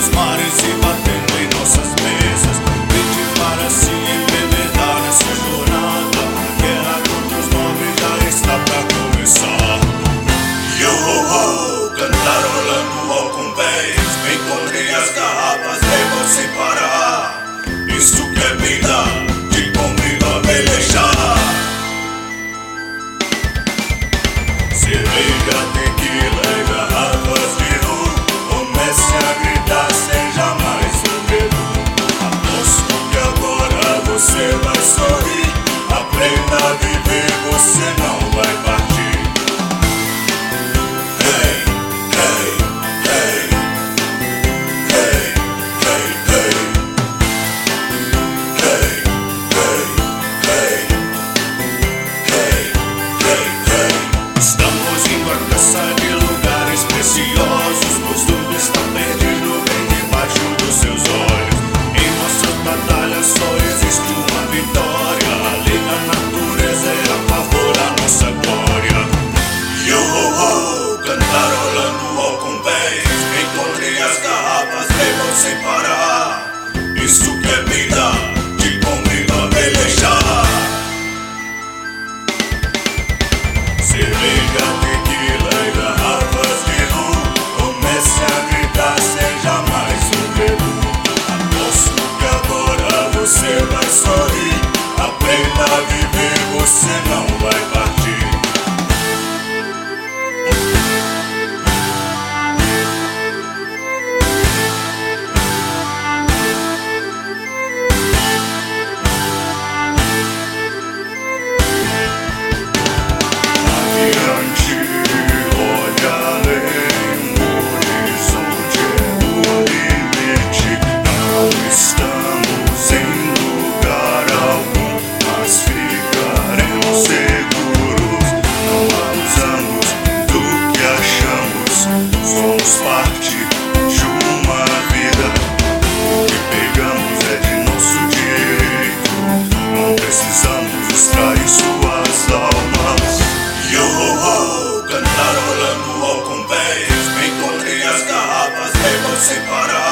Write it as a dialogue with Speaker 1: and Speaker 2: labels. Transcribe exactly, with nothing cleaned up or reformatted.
Speaker 1: os mares e batendo em nossas mesas. Brinde para se embebedar nessa jornada. A guerra contra os nobres já está pra começar. Yo ho ho, cantarolando Welcome Bass. Encontrei as garrafas, bebam sem parar. Isso que é vida, te convido a velejar. Cerveja, tequila e garrafas de rum. Comece a gritar sem jamais beber. Aposto que agora você vai sorrir. Aprenda a viver, você não vai partir. Hey, hey, hey. Hey, hey, hey. Hey, hey, hey. Hey, hey, hey. Estamos em barcaça de lugares preciosos, pois tudo está perdido bem debaixo dos seus olhos. Em nossas batalhas só existe uma vitória. A lei da natureza é a favor da nossa glória. Yo ho ho, cantarolando Welcome Bass. Encontrei as garrafas, bebam sem parar. Isso que é vida, te convido a velejar. Cerveja, tequila e garrafas de rum. Comece a gritar sem jamais beber. Aposto que agora você vai sorrir. Aprenda a viver, você não vai partir. Adiante, olha além, o horizonte é o limite. Não estamos em lugar algum, mas ficaremos seguros. Não abusamos do que achamos, somos parte de uma vida. O que pegamos é de nosso direito, não precisamos extrair suas almas. Yo ho ho, cantarolando Welcome Bass. Encontrei as garrafas, bebam sem parar.